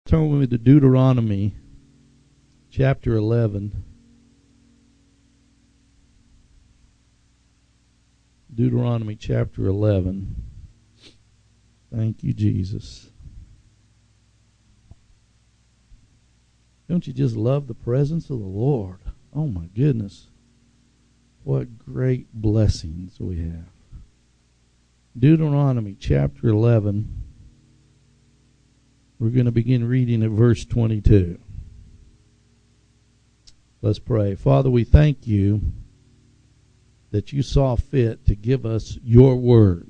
Turn with me to Deuteronomy chapter 11. Deuteronomy chapter 11. Thank you, Jesus. Don't you just love the presence of the Lord? Oh my goodness. What great blessings we have. Deuteronomy chapter 11. We're going to begin reading at verse 22. Let's pray. Father, we thank you that you saw fit to give us your word.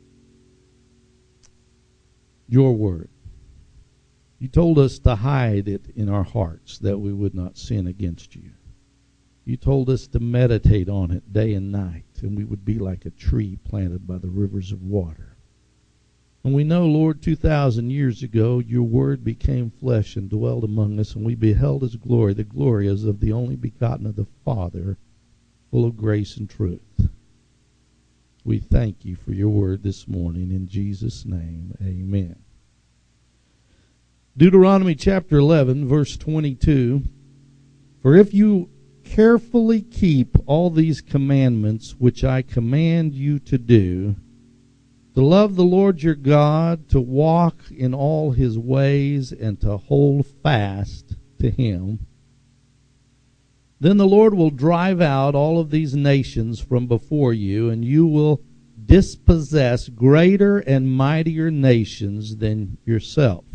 Your word. You told us to hide it in our hearts that we would not sin against you. You told us to meditate on it day and night, and we would be like a tree planted by the rivers of water. And we know, Lord, 2,000 years ago, your word became flesh and dwelled among us, and we beheld his glory. The glory as of the only begotten of the Father, full of grace and truth. We thank you for your word this morning. In Jesus' name, amen. Deuteronomy chapter 11, verse 22. For if you carefully keep all these commandments which I command you to do, to love the Lord your God, to walk in all his ways, and to hold fast to him, then the Lord will drive out all of these nations from before you, and you will dispossess greater and mightier nations than yourself.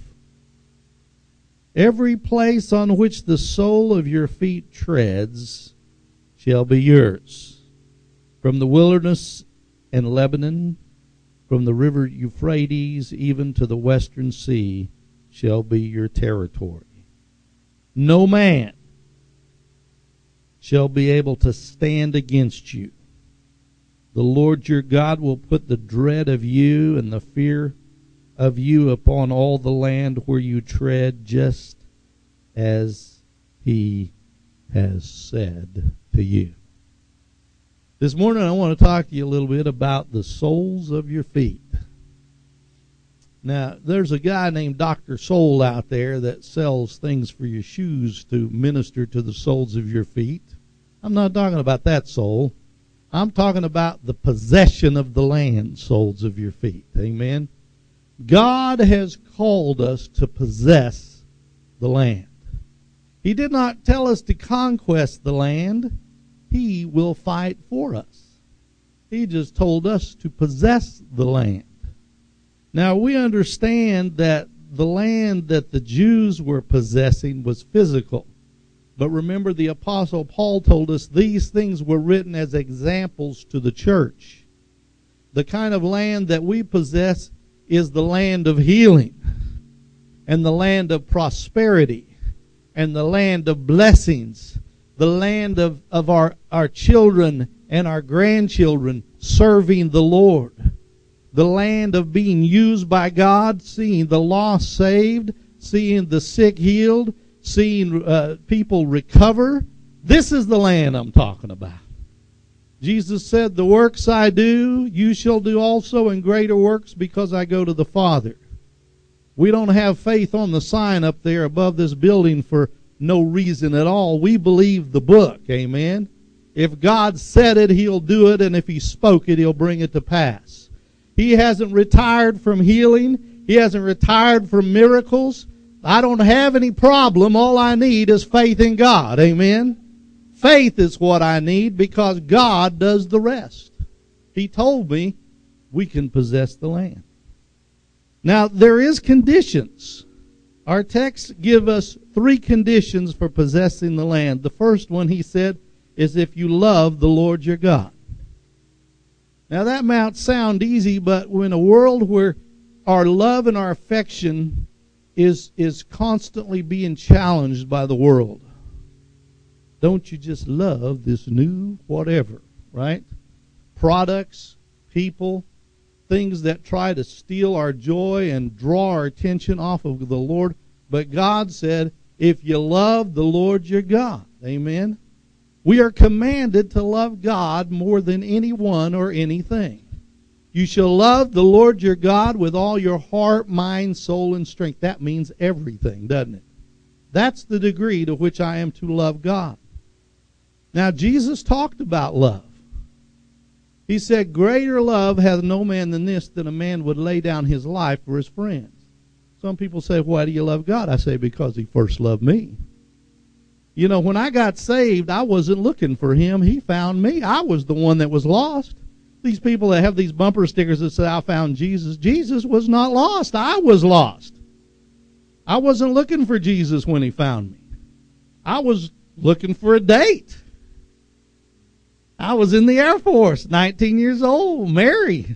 Every place on which the sole of your feet treads shall be yours, from the wilderness and Lebanon, from the river Euphrates even to the western sea shall be your territory. No man shall be able to stand against you. The Lord your God will put the dread of you and the fear of you upon all the land where you tread, just as he has said to you. This morning I want to talk to you a little bit about the soles of your feet. Now, there's a guy named Dr. Sole out there that sells things for your shoes to minister to the soles of your feet. I'm not talking about that sole. I'm talking about the possession of the land, soles of your feet. Amen. God has called us to possess the land. He did not tell us to conquest the land. He will fight for us. He just told us to possess the land. Now, we understand that the land that the Jews were possessing was physical. But remember, the Apostle Paul told us these things were written as examples to the church. The kind of land that we possess is the land of healing, and the land of prosperity, and the land of blessings, the land of our children and our grandchildren serving the Lord, the land of being used by God, seeing the lost saved, seeing the sick healed, seeing people recover. This is the land I'm talking about. Jesus said, the works I do, you shall do also, and greater works, because I go to the Father. We don't have faith on the sign up there above this building for no reason at all. We believe the book, amen? If God said it, he'll do it, and if he spoke it, he'll bring it to pass. He hasn't retired from healing. He hasn't retired from miracles. I don't have any problem. All I need is faith in God, amen? Faith is what I need, because God does the rest. He told me we can possess the land. Now, there is conditions. Our texts give us 3 conditions for possessing the land. The first one, he said, is if you love the Lord your God. Now, that might sound easy, but in a world where our love and our affection is constantly being challenged by the world, don't you just love this new whatever, right? Products, people, things that try to steal our joy and draw our attention off of the Lord. But God said, if you love the Lord your God, amen? We are commanded to love God more than anyone or anything. You shall love the Lord your God with all your heart, mind, soul, and strength. That means everything, doesn't it? That's the degree to which I am to love God. Now, Jesus talked about love. He said, greater love hath no man than this, that a man would lay down his life for his friends. Some people say, why do you love God? I say, because he first loved me. You know, when I got saved, I wasn't looking for him. He found me. I was the one that was lost. These people that have these bumper stickers that say, I found Jesus. Jesus was not lost. I was lost. I wasn't looking for Jesus when he found me. I was looking for a date. I was in the Air Force, 19 years old, married.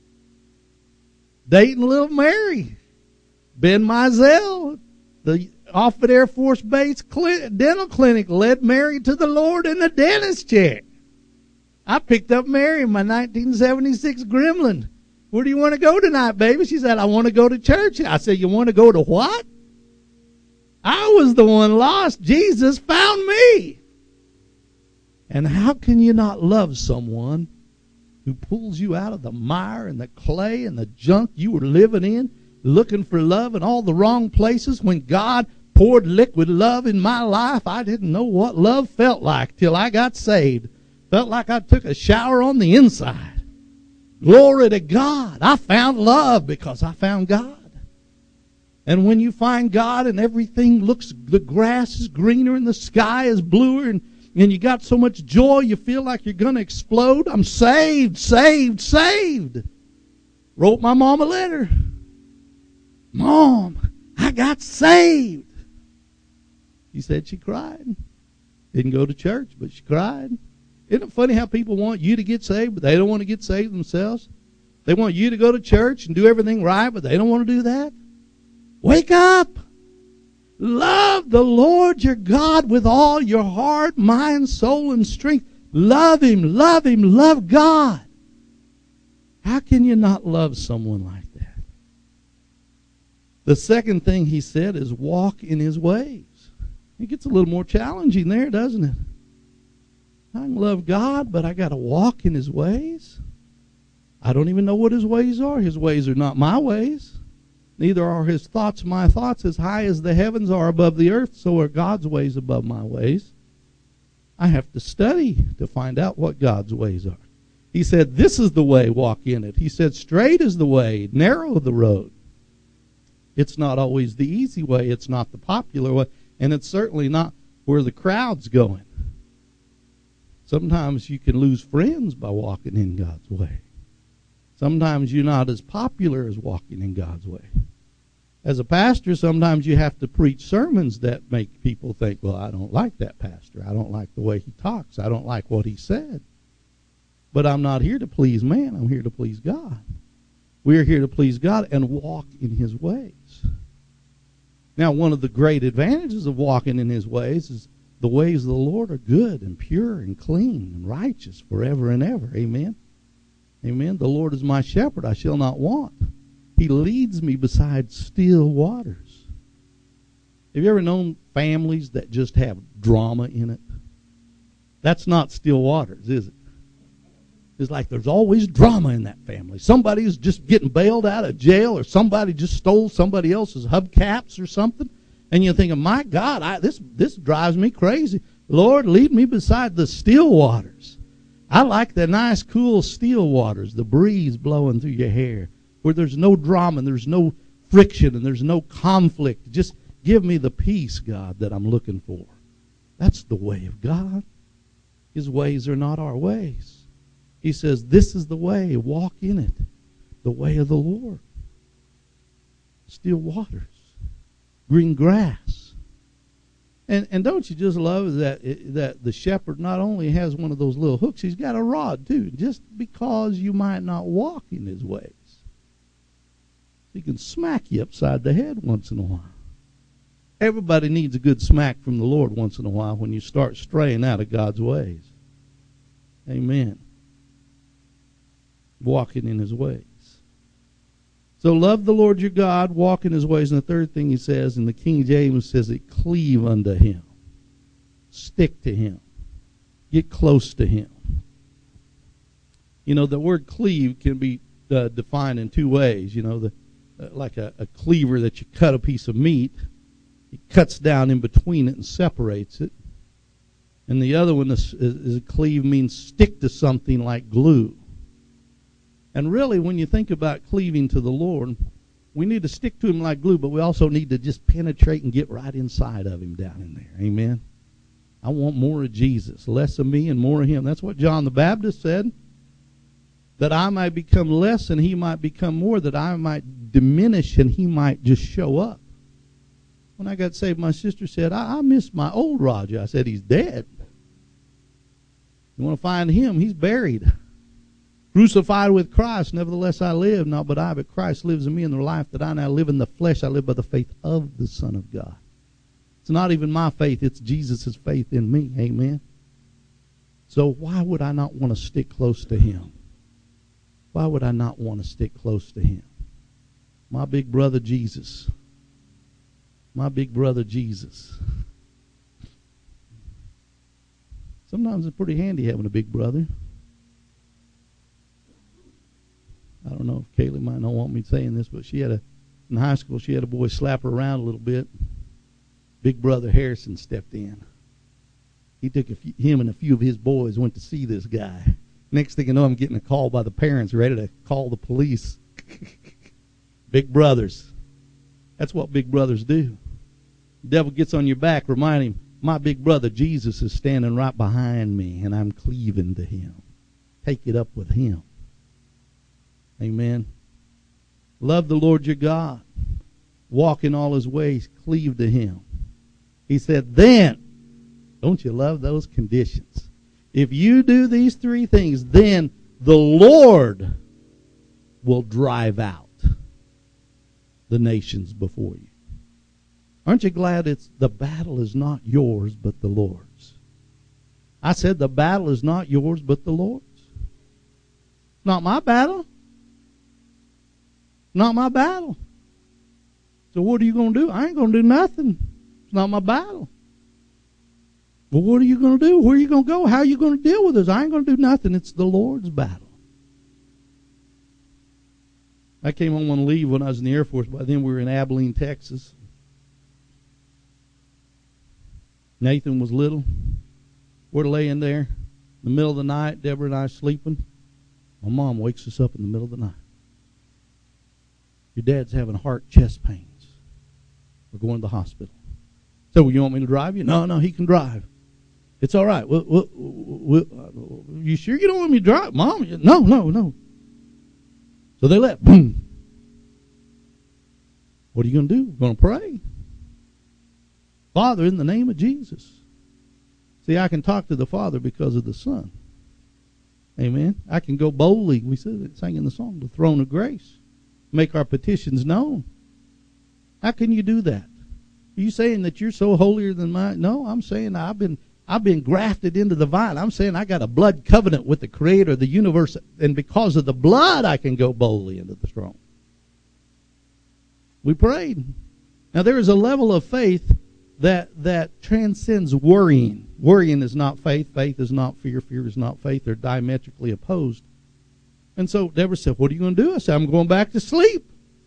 Dating little Mary. Ben Mizell, the Offutt Air Force Base dental clinic, led Mary to the Lord in the dentist chair. I picked up Mary in my 1976 Gremlin. Where do you want to go tonight, baby? She said, I want to go to church. I said, you want to go to what? I was the one lost. Jesus found me. And how can you not love someone who pulls you out of the mire and the clay and the junk you were living in, looking for love in all the wrong places? When God poured liquid love in my life, I didn't know what love felt like till I got saved. Felt like I took a shower on the inside. Glory to God. I found love because I found God. And when you find God and everything looks, the grass is greener and the sky is bluer, and you got so much joy you feel like you're going to explode. I'm saved, saved, saved. Wrote my mom a letter. Mom, I got saved. She said she cried. Didn't go to church, but she cried. Isn't it funny how people want you to get saved, but they don't want to get saved themselves? They want you to go to church and do everything right, but they don't want to do that. Wake up. Love the Lord your God with all your heart, mind, soul, and strength. Love him, love him, love God. How can you not love someone like that? The second thing he said is walk in his ways. It gets a little more challenging there, doesn't it? I can love God, but I got to walk in his ways. I don't even know what his ways are. His ways are not my ways. Neither are his thoughts my thoughts. As high as the heavens are above the earth, so are God's ways above my ways. I have to study to find out what God's ways are. He said, this is the way, walk in it. He said, straight is the way, narrow the road. It's not always the easy way. It's not the popular way. And it's certainly not where the crowd's going. Sometimes you can lose friends by walking in God's way. Sometimes you're not as popular as walking in God's way. As a pastor, sometimes you have to preach sermons that make people think, well, I don't like that pastor. I don't like the way he talks. I don't like what he said. But I'm not here to please man. I'm here to please God. We're here to please God and walk in his ways. Now, one of the great advantages of walking in his ways is the ways of the Lord are good and pure and clean and righteous forever and ever. Amen. Amen. The Lord is my shepherd. I shall not want. He leads me beside still waters. Have you ever known families that just have drama in it? That's not still waters, is it? It's like there's always drama in that family. Somebody's just getting bailed out of jail, or somebody just stole somebody else's hubcaps or something. And you're thinking, my God, this drives me crazy. Lord, lead me beside the still waters. I like the nice, cool still waters, the breeze blowing through your hair, where there's no drama and there's no friction and there's no conflict. Just give me the peace, God, that I'm looking for. That's the way of God. His ways are not our ways. He says, this is the way, walk in it, the way of the Lord. Still waters, green grass. And don't you just love that the shepherd not only has one of those little hooks, he's got a rod too, just because you might not walk in his ways. He can smack you upside the head once in a while. Everybody needs a good smack from the Lord once in a while when you start straying out of God's ways. Amen. Walking in his ways. So love the Lord your God, walk in his ways. And the third thing he says, in the King James says it, cleave unto him. Stick to him. Get close to him. You know, the word cleave can be defined in two ways. Like a cleaver that you cut a piece of meat. It cuts down in between it and separates it. And the other one is cleave means stick to something like glue. And really, when you think about cleaving to the Lord, we need to stick to Him like glue, but we also need to just penetrate and get right inside of Him down in there. Amen? I want more of Jesus, less of me and more of Him. That's what John the Baptist said. That I might become less and He might become more, that I might diminish and He might just show up. When I got saved, my sister said, I miss my old Roger. I said, he's dead. You want to find him? He's buried. Crucified with Christ, nevertheless I live, not but I, but Christ lives in me, and the life that I now live in the flesh, I live by the faith of the Son of God. It's not even my faith, it's Jesus' faith in me. Amen. So why would I not want to stick close to Him? Why would I not want to stick close to Him? My big brother Jesus. My big brother Jesus. Sometimes it's pretty handy having a big brother. I don't know if Kaylee might not want me saying this, but in high school, she had a boy slap her around a little bit. Big brother Harrison stepped in. He took him and a few of his boys went to see this guy. Next thing you know, I'm getting a call by the parents ready to call the police. Big brothers. That's what big brothers do. The devil gets on your back, remind him, my big brother Jesus is standing right behind me, and I'm cleaving to Him. Take it up with Him. Amen. Love the Lord your God. Walk in all His ways. Cleave to Him. He said, then, don't you love those conditions? If you do these three things, then the Lord will drive out the nations before you. Aren't you glad the battle is not yours but the Lord's? I said the battle is not yours but the Lord's. Not my battle. Not my battle. So what are you going to do? I ain't going to do nothing. It's not my battle. Well, what are you going to do? Where are you going to go? How are you going to deal with this? I ain't going to do nothing. It's the Lord's battle. I came home on leave when I was in the Air Force. By then we were in Abilene, Texas. Nathan was little. We're laying there in the middle of the night. Deborah and I sleeping. My mom wakes us up in the middle of the night. Your dad's having heart chest pains. We're going to the hospital. So, you want me to drive you? No, he can drive. It's all right. You sure you don't want me to drive? Mom? No. So they left. Boom. What are you going to do? We're going to pray. Father, in the name of Jesus. See, I can talk to the Father because of the Son. Amen. I can go boldly. We sang in the song, the throne of grace. Make our petitions known. How can you do that? Are you saying that you're so holier than mine? No, I'm saying I've been grafted into the vine. I'm saying I got a blood covenant with the Creator of the universe, and because of the blood, I can go boldly into the throne. We prayed. Now there is a level of faith that transcends worrying. Worrying is not faith. Faith is not fear. Fear is not faith. They're diametrically opposed. And so Deborah said, what are you going to do? I said, I'm going back to sleep.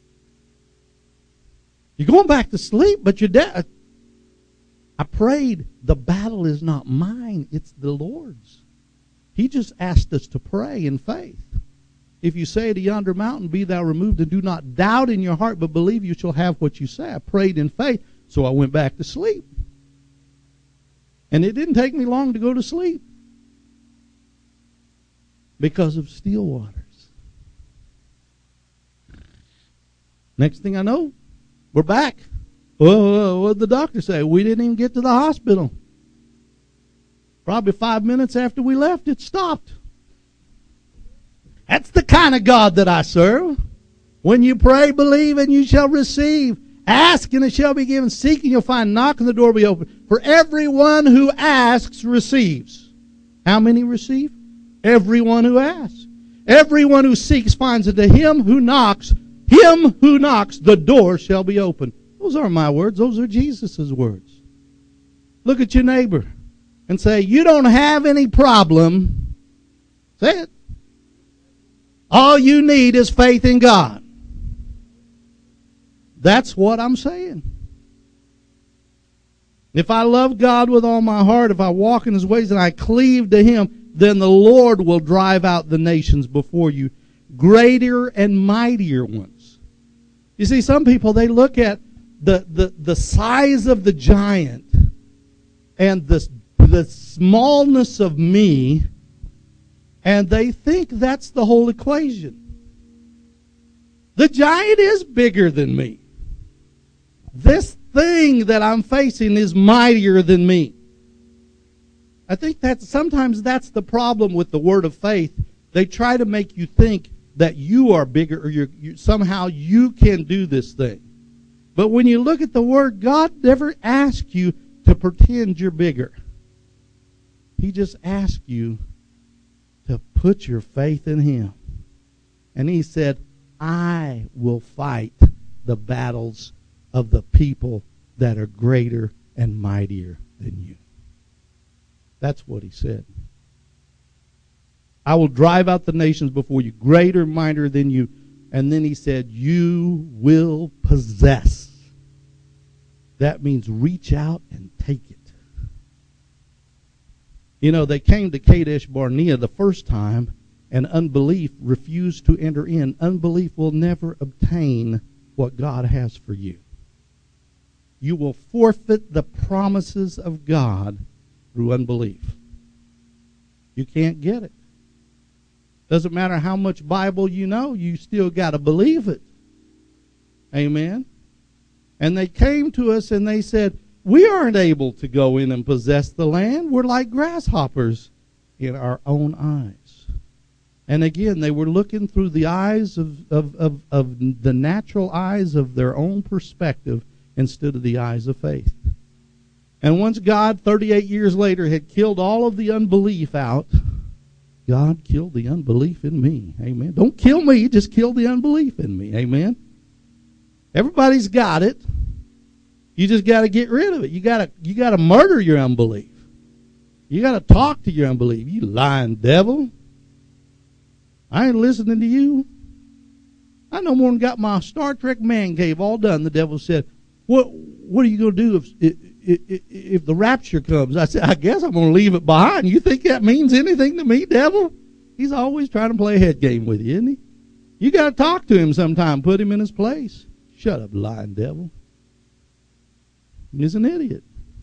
You're going back to sleep, but your dad. I prayed, the battle is not mine, it's the Lord's. He just asked us to pray in faith. If you say to yonder mountain, be thou removed, and do not doubt in your heart, but believe you shall have what you say. I prayed in faith, so I went back to sleep. And it didn't take me long to go to sleep because of still waters. Next thing I know, we're back. What did the doctor say? We didn't even get to the hospital. Probably 5 minutes after we left, it stopped. That's the kind of God that I serve. When you pray, believe, and you shall receive. Ask, and it shall be given. Seek, and you'll find. Knock, and the door will be open. For everyone who asks receives. How many receive? Everyone who asks. Everyone who seeks finds it. To him who knocks, the door shall be open. Those aren't my words. Those are Jesus' words. Look at your neighbor and say, you don't have any problem. Say it. All you need is faith in God. That's what I'm saying. If I love God with all my heart, if I walk in His ways and I cleave to Him, then the Lord will drive out the nations before you, greater and mightier ones. You see, some people, they look at the size of the giant and the smallness of me, and they think that's the whole equation. The giant is bigger than me. This thing that I'm facing is mightier than me. I think sometimes that's the problem with the word of faith. They try to make you think that you are bigger, or somehow you can do this thing. But when you look at the word, God never asks you to pretend you're bigger. He just asks you to put your faith in Him. And He said, I will fight the battles of the people that are greater and mightier than you. That's what He said. I will drive out the nations before you, greater and mightier than you. And then He said, you will possess. That means reach out and take it. You know, they came to Kadesh Barnea the first time, and unbelief refused to enter in. Unbelief will never obtain what God has for you. You will forfeit the promises of God through unbelief. You can't get it. Doesn't matter how much Bible you know, you still got to believe it. Amen. And they came to us and they said, we aren't able to go in and possess the land. We're like grasshoppers in our own eyes. And again, they were looking through the eyes of the natural eyes of their own perspective instead of the eyes of faith. And once God, 38 years later, had killed all of the unbelief out, God killed the unbelief in me. Amen. Don't kill me, just kill the unbelief in me. Amen. Everybody's got it. You just got to get rid of it. You got to murder your unbelief. You got to talk to your unbelief. You lying devil. I ain't listening to you. I no more than got my Star Trek man cave all done. The devil said, what are you going to do if the rapture comes? I said, I guess I'm going to leave it behind. You think that means anything to me, devil? He's always trying to play a head game with you, isn't he? You got to talk to him sometime. Put him in his place. Shut up, lying devil. He's an idiot.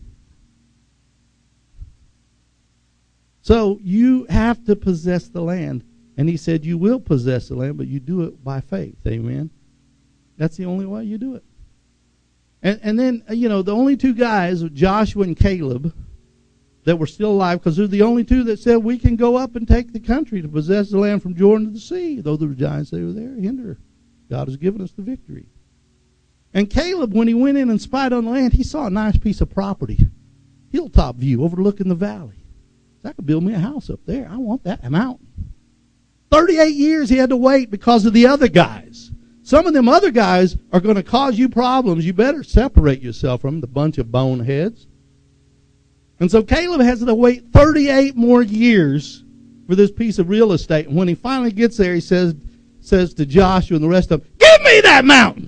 So you have to possess the land. And he said you will possess the land, but you do it by faith. Amen. That's the only way you do it. And then, you know, the only two guys, Joshua and Caleb, that were still alive, because they're the only two that said we can go up and take the country to possess the land from Jordan to the sea. Though there were giants, they were there. Hinder. God has given us the victory. And Caleb, when he went in and spied on the land, he saw a nice piece of property. Hilltop view overlooking the valley. So I could build me a house up there. I want that mountain. 38 years he had to wait because of the other guys. Some of them other guys are going to cause you problems. You better separate yourself from them, the bunch of boneheads. And so Caleb has to wait 38 more years for this piece of real estate. And when he finally gets there, he says to Joshua and the rest of them, give me that mountain.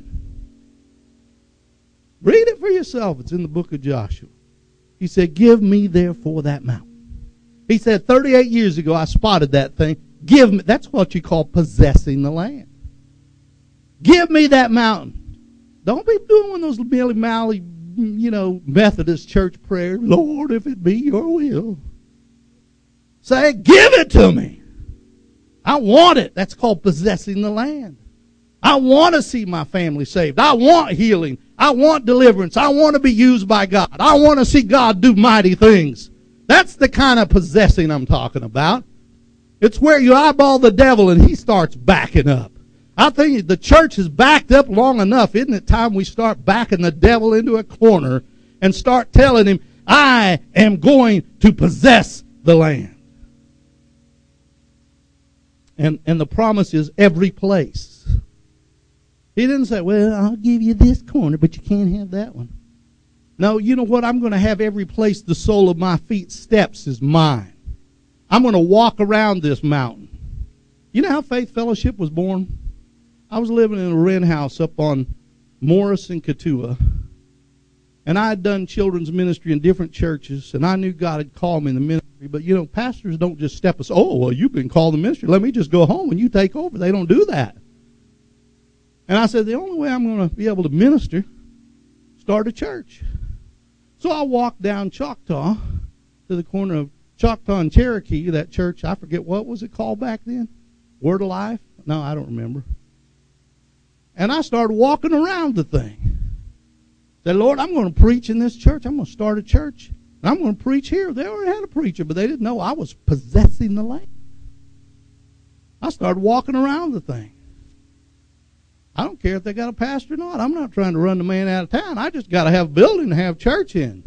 Read it for yourself. It's in the book of Joshua. He said, give me therefore that mountain. He said, 38 years ago I spotted that thing. Give me. That's what you call possessing the land. Give me that mountain. Don't be doing one of those Mally, Methodist church prayers. Lord, if it be your will. Say, give it to me. I want it. That's called possessing the land. I want to see my family saved. I want healing. I want deliverance. I want to be used by God. I want to see God do mighty things. That's the kind of possessing I'm talking about. It's where you eyeball the devil and he starts backing up. I think the church is backed up long enough. Isn't it time we start backing the devil into a corner and start telling him, I am going to possess the land. And the promise is every place. He didn't say, well, I'll give you this corner, but you can't have that one. No, you know what? I'm going to have every place the sole of my feet steps is mine. I'm going to walk around this mountain. You know how Faith Fellowship was born? I was living in a rent house up on Morris and Katua, and I had done children's ministry in different churches, and I knew God had called me in the ministry. But, you know, pastors don't just step us, oh, well, you've been called to ministry. Let me just go home and you take over. They don't do that. And I said, the only way I'm going to be able to minister, start a church. So I walked down Choctaw to the corner of Choctaw and Cherokee, that church. I forget, what was it called back then? Word of Life? No, I don't remember. And I started walking around the thing. Said, Lord, I'm going to preach in this church. I'm going to start a church. And I'm going to preach here. They already had a preacher, but they didn't know I was possessing the land. I started walking around the thing. I don't care if they got a pastor or not. I'm not trying to run the man out of town. I just got to have a building to have church in.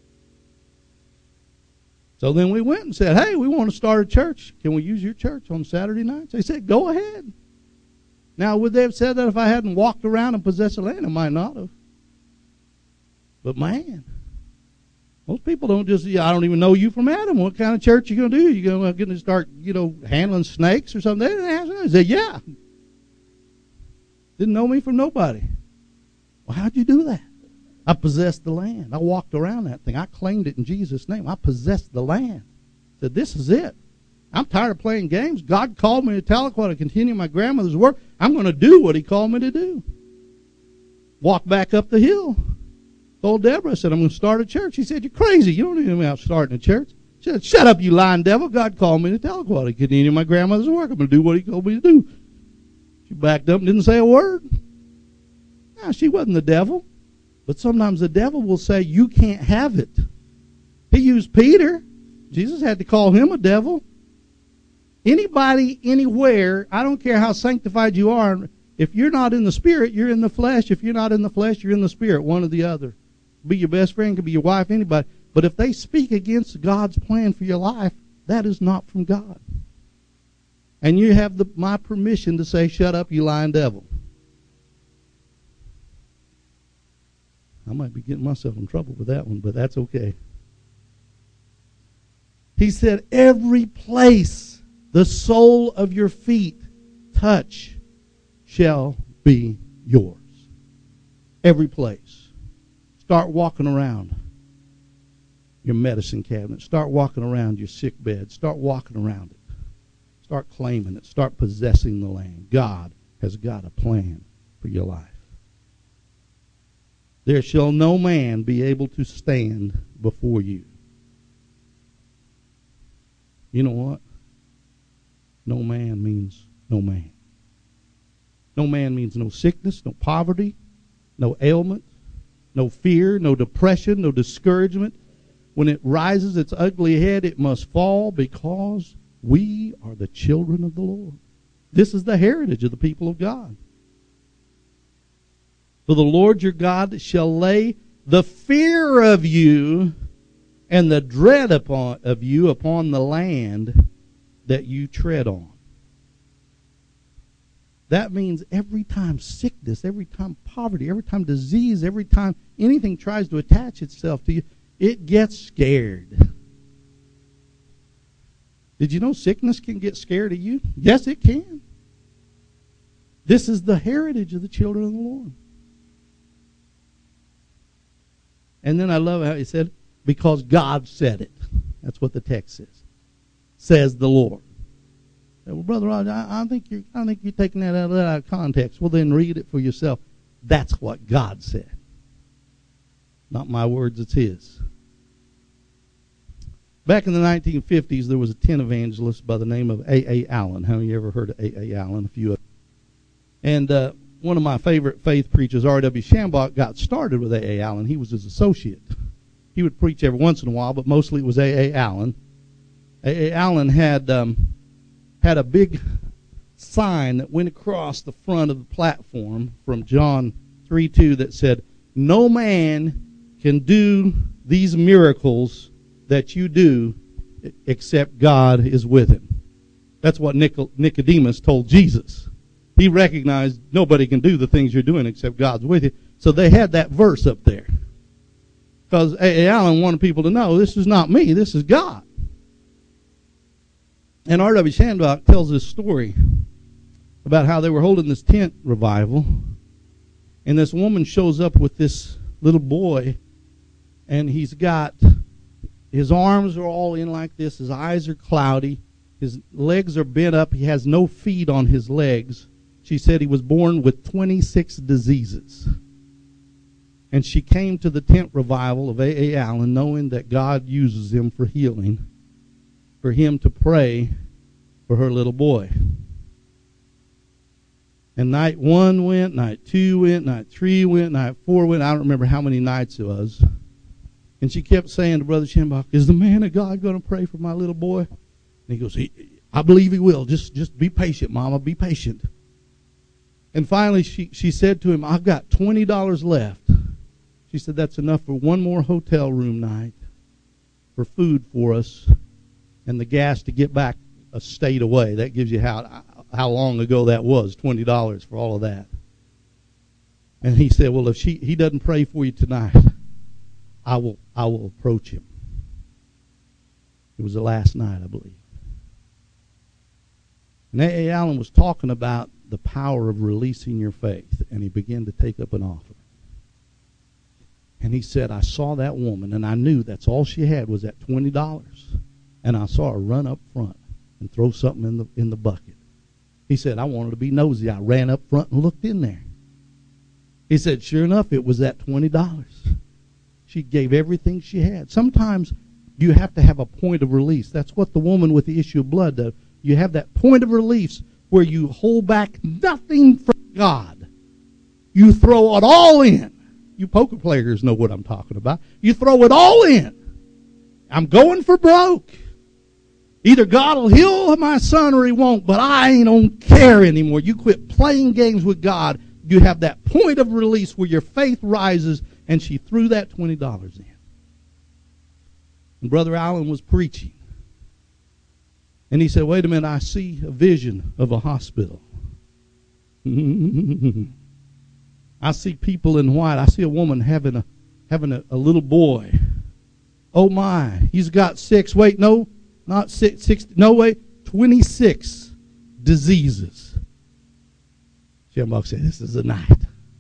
So then we went and said, hey, we want to start a church. Can we use your church on Saturday nights? They said, go ahead. Now, would they have said that if I hadn't walked around and possessed the land? I might not have. But, man, most people don't just, I don't even know you from Adam. What kind of church are you going to do? You going to start, handling snakes or something? They didn't ask me. They said, yeah. Didn't know me from nobody. Well, how'd you do that? I possessed the land. I walked around that thing. I claimed it in Jesus' name. I possessed the land. Said, this is it. I'm tired of playing games. God called me to Tahlequah to continue my grandmother's work. I'm going to do what he called me to do. Walked back up the hill. Told Deborah, I said, I'm going to start a church. She said, you're crazy. You don't even know about starting a church. She said, shut up, you lying devil. God called me to Tahlequah to continue my grandmother's work. I'm going to do what he told me to do. She backed up and didn't say a word. No, she wasn't the devil. But sometimes the devil will say, you can't have it. He used Peter. Jesus had to call him a devil. Anybody, anywhere, I don't care how sanctified you are, if you're not in the Spirit, you're in the flesh. If you're not in the flesh, you're in the Spirit, one or the other. Be your best friend, could be your wife, anybody. But if they speak against God's plan for your life, that is not from God. And you have my permission to say, shut up, you lying devil. I might be getting myself in trouble with that one, but that's okay. He said, every place the sole of your feet touch shall be yours. Every place. Start walking around your medicine cabinet. Start walking around your sick bed. Start walking around it. Start claiming it. Start possessing the land. God has got a plan for your life. There shall no man be able to stand before you. You know what? No man means no man. No man means no sickness, no poverty, no ailment, no fear, no depression, no discouragement. When it rises its ugly head, it must fall because we are the children of the Lord. This is the heritage of the people of God. For the Lord your God shall lay the fear of you and the dread of you upon the land that you tread on. That means every time sickness, every time poverty, every time disease, every time anything tries to attach itself to you, it gets scared. Did you know sickness can get scared of you? Yes, it can. This is the heritage of the children of the Lord. And then I love how he said, because God said it. That's what the text says. Says the Lord. Well, Brother Roger, I think you're taking that out of context. Well, then read it for yourself. That's what God said. Not my words, it's his. Back in the 1950s, there was a tent evangelist by the name of A.A. Allen. How many of you ever heard of A.A. Allen? A few of you. And one of my favorite faith preachers, R.W. Shambach, got started with A.A. Allen. He was his associate. He would preach every once in a while, but mostly it was A.A. Allen. A.A. Allen had a big sign that went across the front of the platform from John 3:2 that said, no man can do these miracles that you do except God is with him. That's what Nicodemus told Jesus. He recognized nobody can do the things you're doing except God's with you. So they had that verse up there. Because A.A. Allen wanted people to know, this is not me, this is God. And R.W. Shambach tells this story about how they were holding this tent revival, and this woman shows up with this little boy, and he's got, his arms are all in like this, his eyes are cloudy, his legs are bent up, he has no feet on his legs. She said he was born with 26 diseases. And she came to the tent revival of A.A. Allen knowing that God uses him for healing, for him to pray for her little boy. And night 1 went, night 2 went, night 3 went, night 4 went. I don't remember how many nights it was. And she kept saying to Brother Schambach, is the man of God going to pray for my little boy? And he goes, I believe he will. Just be patient, Mama, be patient. And finally she said to him, I've got $20 left. She said, that's enough for one more hotel room night, for food for us, and the gas to get back a state away. That gives you how long ago that was, $20 for all of that. And he said, well, if he doesn't pray for you tonight, I will approach him. It was the last night, I believe. And A.A. Allen was talking about the power of releasing your faith, and he began to take up an offering. And he said, I saw that woman, and I knew that's all she had was that $20. And I saw her run up front and throw something in the bucket. He said, I wanted to be nosy. I ran up front and looked in there. He said, sure enough, it was that $20. She gave everything she had. Sometimes you have to have a point of release. That's what the woman with the issue of blood does. You have that point of release where you hold back nothing from God. You throw it all in. You poker players know what I'm talking about. You throw it all in. I'm going for broke. Either God will heal my son or he won't, but I don't care anymore. You quit playing games with God. You have that point of release where your faith rises, and she threw that $20 in. And Brother Allen was preaching. And he said, wait a minute, I see a vision of a hospital. I see people in white. I see a woman having a little boy. Oh my, he's got 6. Wait, no, not 6. No, wait, 26 diseases. Schambach said, this is the night.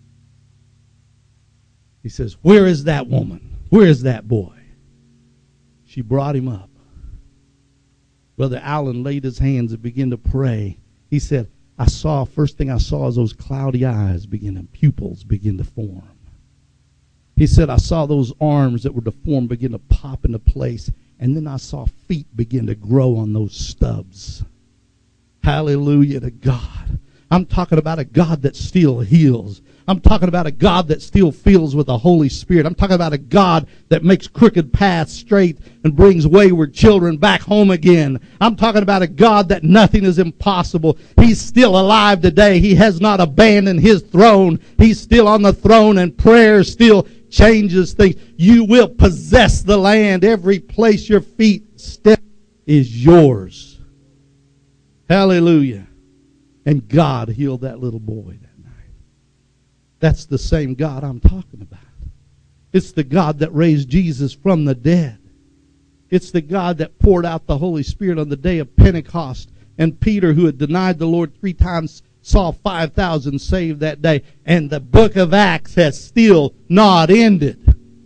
He says, where is that woman? Where is that boy? She brought him up. Brother Allen laid his hands and began to pray. He said, first thing I saw is those cloudy eyes pupils begin to form. He said, I saw those arms that were deformed begin to pop into place, and then I saw feet begin to grow on those stubs. Hallelujah to God. I'm talking about a God that still heals. I'm talking about a God that still fills with the Holy Spirit. I'm talking about a God that makes crooked paths straight and brings wayward children back home again. I'm talking about a God that nothing is impossible. He's still alive today. He has not abandoned his throne. He's still on the throne, and prayer still changes things. You will possess the land. Every place your feet step is yours. Hallelujah. And God healed that little boy that night. That's the same God I'm talking about. It's the God that raised Jesus from the dead. It's the God that poured out the Holy Spirit on the day of Pentecost. And Peter, who had denied the Lord 3 times, saw 5,000 saved that day. And the book of Acts has still not ended.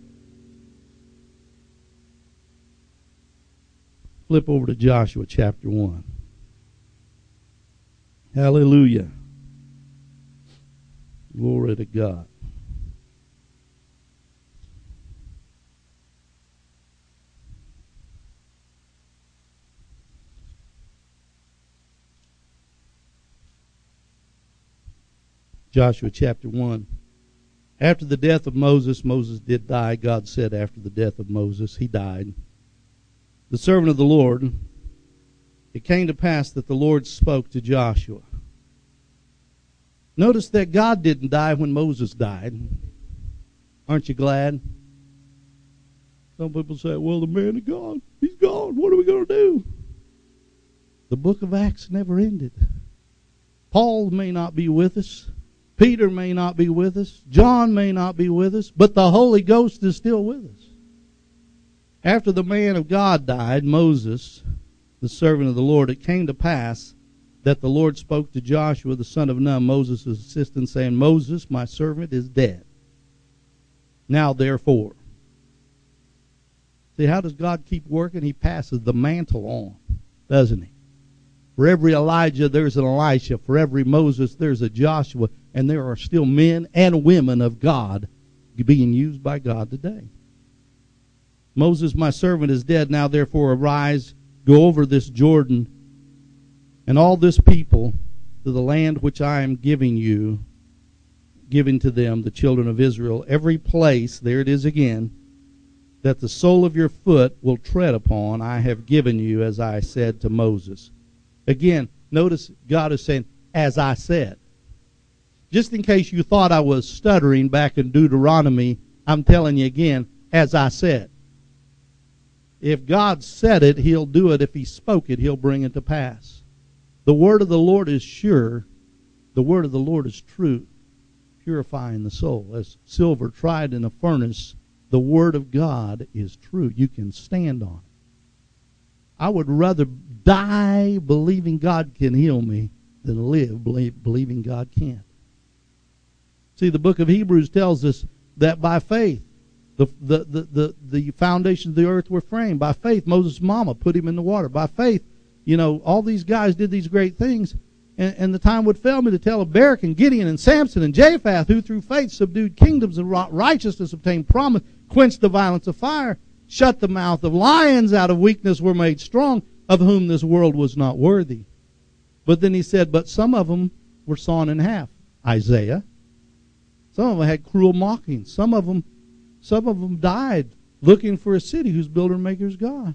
Flip over to Joshua chapter 1. Hallelujah. Glory to God. Joshua chapter 1. After the death of Moses did die. God said after the death of Moses, he died. The servant of the Lord, it came to pass that the Lord spoke to Joshua. Notice that God didn't die when Moses died. Aren't you glad? Some people say, well, the man of God, he's gone. What are we going to do? The book of Acts never ended. Paul may not be with us. Peter may not be with us. John may not be with us. But the Holy Ghost is still with us. After the man of God died, Moses, the servant of the Lord, it came to pass that the Lord spoke to Joshua the son of Nun, Moses' assistant, saying, Moses, my servant, is dead. Now therefore. See, how does God keep working? He passes the mantle on, doesn't he? For every Elijah, there's an Elisha. For every Moses, there's a Joshua. And there are still men and women of God being used by God today. Moses, my servant, is dead. Now therefore arise, go over this Jordan, and all this people to the land which I am giving to them, the children of Israel, every place, there it is again, that the sole of your foot will tread upon, I have given you, as I said to Moses. Again, notice God is saying, as I said. Just in case you thought I was stuttering back in Deuteronomy, I'm telling you again, as I said. If God said it, he'll do it. If he spoke it, he'll bring it to pass. The word of the Lord is sure. The word of the Lord is true, purifying the soul. As silver tried in a furnace, the word of God is true. You can stand on it. I would rather die believing God can heal me than live believing God can't. See, the book of Hebrews tells us that by faith, the foundations of the earth were framed. By faith, Moses' mama put him in the water. By faith, all these guys did these great things. And the time would fail me to tell of Barak and Gideon and Samson and Jephthah, who through faith subdued kingdoms and wrought righteousness, obtained promise, quenched the violence of fire, shut the mouth of lions, out of weakness were made strong, of whom this world was not worthy. But then he said, but some of them were sawn in half. Isaiah. Some of them had cruel mockings. Some of them died looking for a city whose builder and maker is God.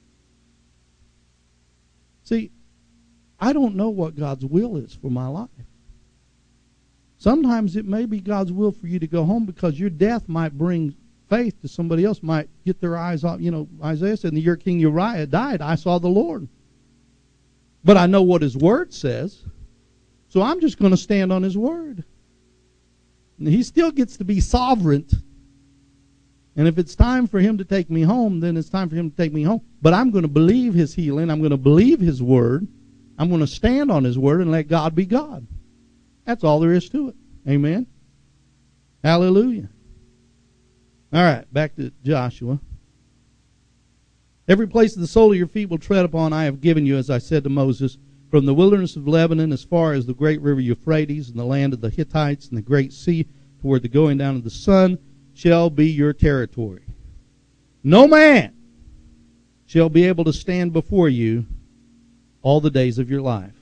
See, I don't know what God's will is for my life. Sometimes it may be God's will for you to go home because your death might bring faith to somebody else, might get their eyes off. Isaiah said, in the year King Uriah died, I saw the Lord. But I know what his word says, so I'm just going to stand on his word. And he still gets to be sovereign. And if it's time for him to take me home, then it's time for him to take me home. But I'm going to believe his healing. I'm going to believe his word. I'm going to stand on his word and let God be God. That's all there is to it. Amen. Hallelujah. All right, back to Joshua. Every place the sole of your feet will tread upon, I have given you, as I said to Moses, from the wilderness of Lebanon as far as the great river Euphrates and the land of the Hittites and the great sea toward the going down of the sun shall be your territory. No man shall be able to stand before you all the days of your life.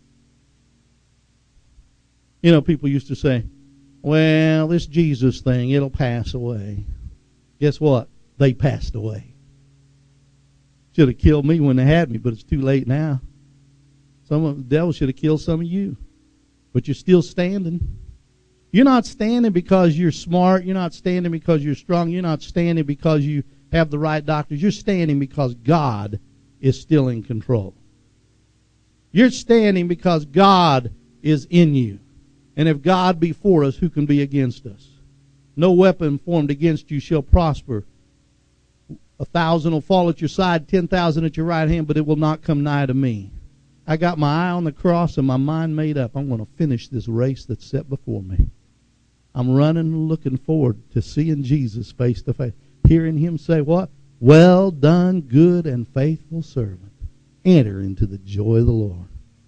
People used to say, well, this Jesus thing, it'll pass away. Guess what? They passed away. Should have killed me when they had me, but it's too late now. The devil should have killed some of you. But you're still standing. You're not standing because you're smart. You're not standing because you're strong. You're not standing because you have the right doctors. You're standing because God is still in control. You're standing because God is in you. And if God be for us, who can be against us? No weapon formed against you shall prosper. 1,000 will fall at your side, 10,000 at your right hand, but it will not come nigh to me. I got my eye on the cross and my mind made up. I'm going to finish this race that's set before me. I'm running and looking forward to seeing Jesus face to face. Hearing him say what? Well done, good and faithful servant. Enter into the joy of the Lord.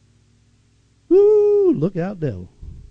Woo! Look out, devil.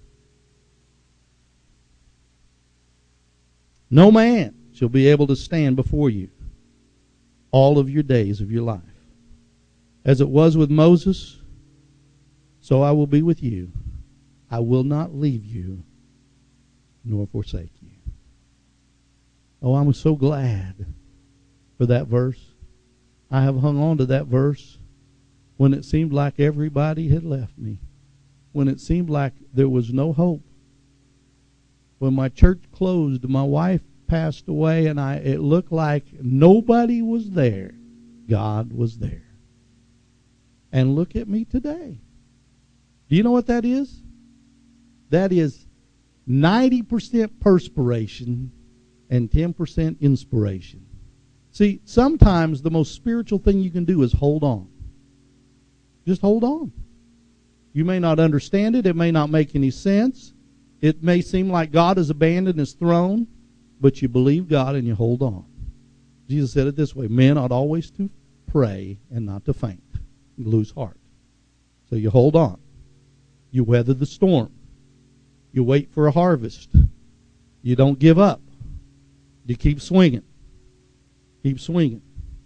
No man shall be able to stand before you all of your days of your life. As it was with Moses, so I will be with you. I will not leave you nor forsake you. Oh, I'm so glad for that verse. I have hung on to that verse when it seemed like everybody had left me, when it seemed like there was no hope. When my church closed, my wife passed away, and it looked like nobody was there. God was there. And look at me today. Do you know what that is? That is 90% perspiration and 10% inspiration. See, sometimes the most spiritual thing you can do is hold on. Just hold on. You may not understand it. It may not make any sense. It may seem like God has abandoned his throne, but you believe God and you hold on. Jesus said it this way: men ought always to pray and not to faint, lose heart. So you hold on. You weather the storm. You wait for a harvest. You don't give up. You keep swinging. Keep swinging.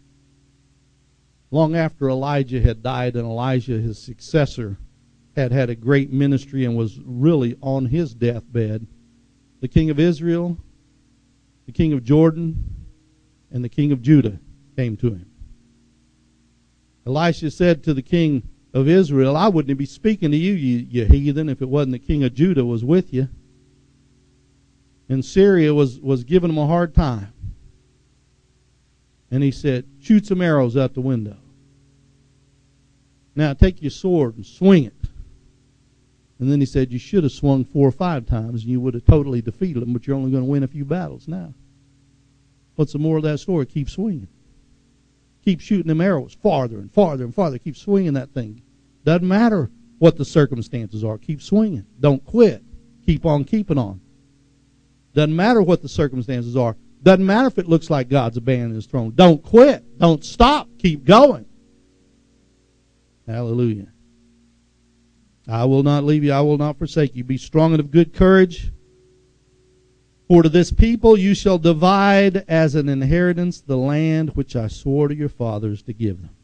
Long after Elijah had died and Elisha, his successor, had had a great ministry and was really on his deathbed, the king of Israel, the king of Jordan, and the king of Judah came to him. Elisha said to the king of Israel, I wouldn't be speaking to you, you heathen, if it wasn't the king of Judah was with you. And Syria was giving him a hard time. And he said, shoot some arrows out the window. Now take your sword and swing it. And then he said, you should have swung 4 or 5 times and you would have totally defeated them, but you're only going to win a few battles now. What's the moral of that story? Keep swinging. Keep shooting them arrows farther and farther and farther. Keep swinging that thing. Doesn't matter what the circumstances are. Keep swinging. Don't quit. Keep on keeping on. Doesn't matter what the circumstances are. Doesn't matter if it looks like God's abandoned his throne. Don't quit. Don't stop. Keep going. Hallelujah. I will not leave you. I will not forsake you. Be strong and of good courage. For to this people you shall divide as an inheritance the land which I swore to your fathers to give them.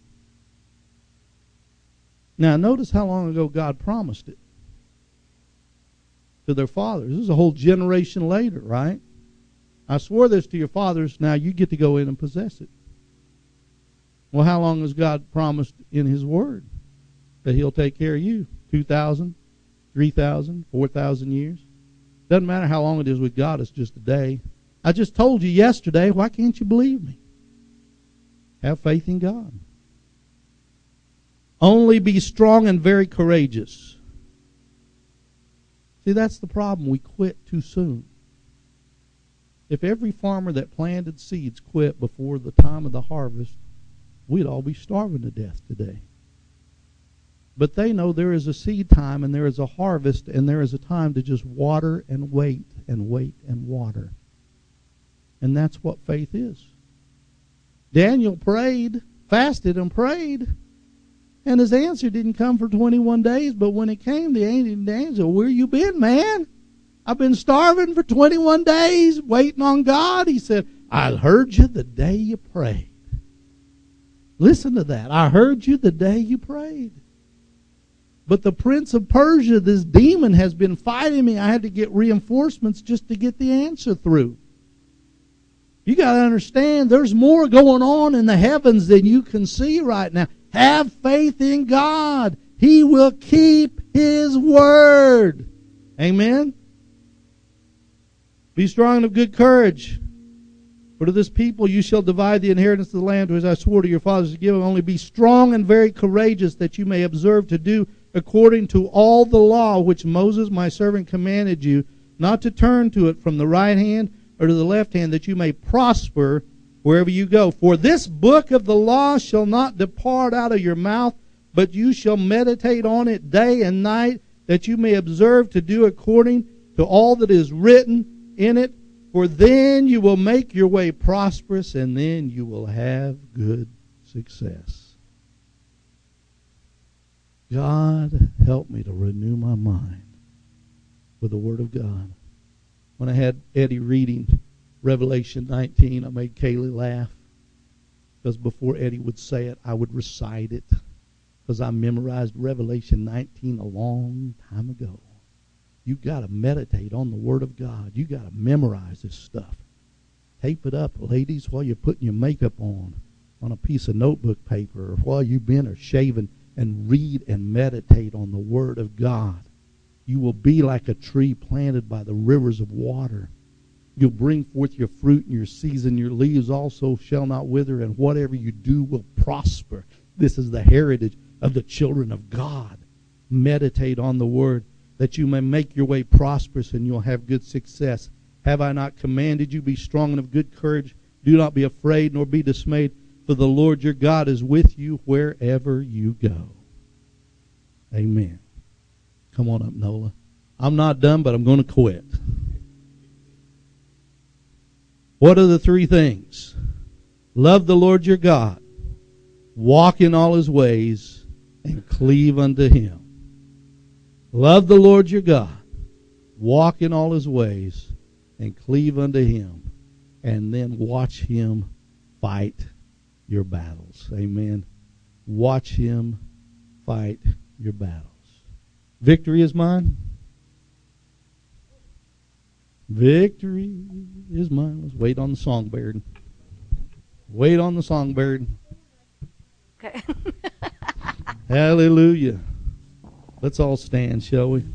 Now notice how long ago God promised it to their fathers. This is a whole generation later, right? I swore this to your fathers. Now you get to go in and possess it. Well, how long has God promised in his word that he'll take care of you? 2,000, 3,000, 4,000 years? Doesn't matter how long it is with God, it's just a day. I just told you yesterday, why can't you believe me? Have faith in God. Only be strong and very courageous. See, that's the problem. We quit too soon. If every farmer that planted seeds quit before the time of the harvest, we'd all be starving to death today. But they know there is a seed time and there is a harvest and there is a time to just water and wait and wait and water. And that's what faith is. Daniel prayed, fasted and prayed, and his answer didn't come for 21 days, but when it came, the angel, where you been, man? I've been starving for 21 days, waiting on God. He said, I heard you the day you prayed. Listen to that. I heard you the day you prayed. But the prince of Persia, this demon, has been fighting me. I had to get reinforcements just to get the answer through. You got to understand, there's more going on in the heavens than you can see right now. Have faith in God. He will keep his word. Amen? Be strong and of good courage. For to this people you shall divide the inheritance of the land which I swore to your fathers to give them. Only be strong and very courageous, that you may observe to do according to all the law which Moses my servant commanded you, not to turn to it from the right hand or to the left hand, that you may prosper wherever you go. For this book of the law shall not depart out of your mouth, but you shall meditate on it day and night, that you may observe to do according to all that is written in it. For then you will make your way prosperous, and then you will have good success. God, help me to renew my mind with the Word of God. When I had Eddie reading Revelation 19, I made Kaylee laugh, because before Eddie would say it, I would recite it, because I memorized Revelation 19 a long time ago. You got to meditate on the Word of God. You got to memorize this stuff. Tape it up, ladies, while you're putting your makeup on a piece of notebook paper, or while you've been or shaving, and read and meditate on the Word of God. You will be like a tree planted by the rivers of water. You'll bring forth your fruit in your season. Your leaves also shall not wither, and whatever you do will prosper. This is the heritage of the children of God. Meditate on the Word, that you may make your way prosperous and you'll have good success. Have I not commanded you? Be strong and of good courage. Do not be afraid nor be dismayed, for the Lord your God is with you wherever you go. Amen. Come on up, Nola. I'm not done, but I'm going to quit. What are the three things? Love the Lord your God, walk in all his ways, and cleave unto him. Love the Lord your God, walk in all his ways, and cleave unto him. And then watch him fight your battles. Amen. Watch him fight your battles. Victory is mine. Victory is mine. Let's wait on the songbird. Wait on the songbird. Okay. Hallelujah. Let's all stand, shall we?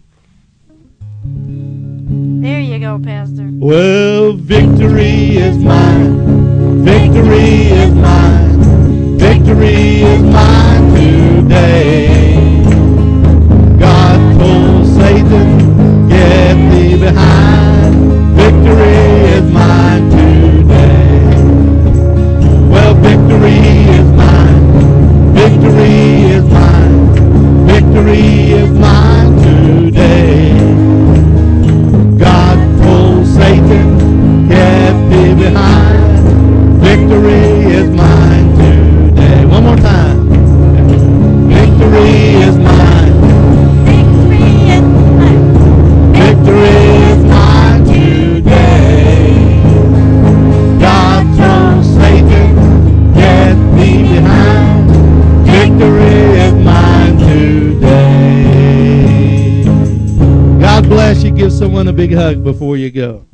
There you go, Pastor. Well, victory is mine. Victory is mine. Victory is mine today. God told Satan, get thee behind. Victory is mine today. Well, victory is mine. Victory is mine. Victory is mine today. God told Satan, get thee behind. Victory is mine today. One more time. Victory is mine. Victory is mine. Victory is mine today. God told Satan, get thee behind. Victory is mine today. God bless you. Give someone a big hug before you go.